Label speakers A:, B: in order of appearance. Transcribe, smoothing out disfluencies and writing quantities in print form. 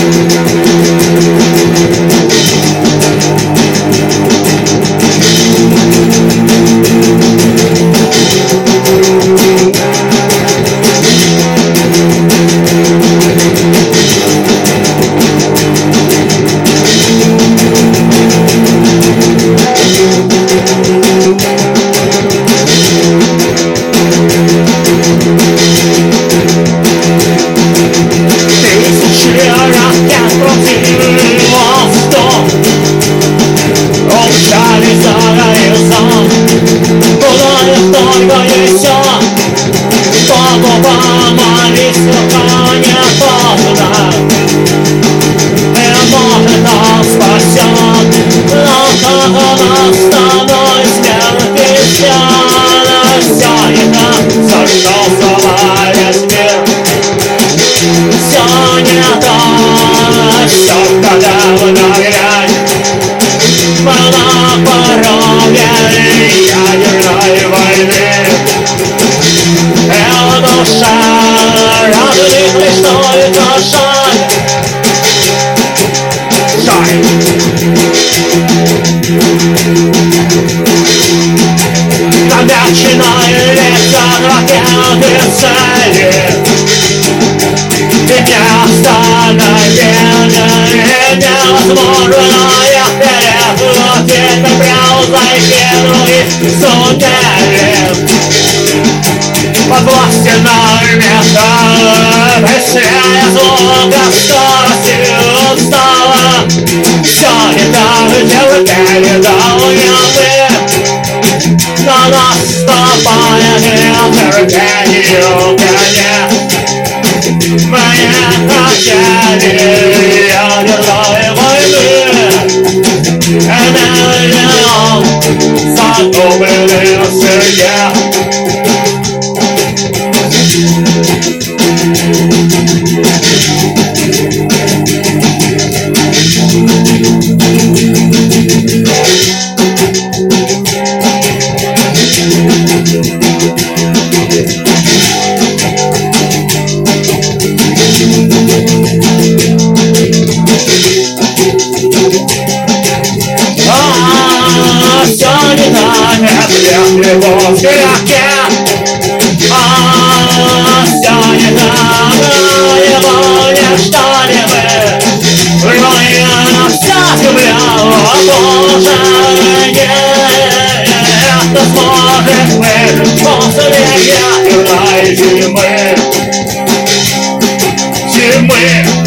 A: Начинаю лето ракеты цели, и не остановили невозможно. Я вперед теперь прямо закину и сунели под властяной метод. Быстрее звука скоростью устала. Все не так, дело передал я но наступает нетерпению конец. Мне хотели ядерной войны, энергион затопленный в сырье. Все не так, это любовь в ракет. Все не так, его не что-нибудь. Руина вся земля, Боже, это сможет выжить после ядерной зимы.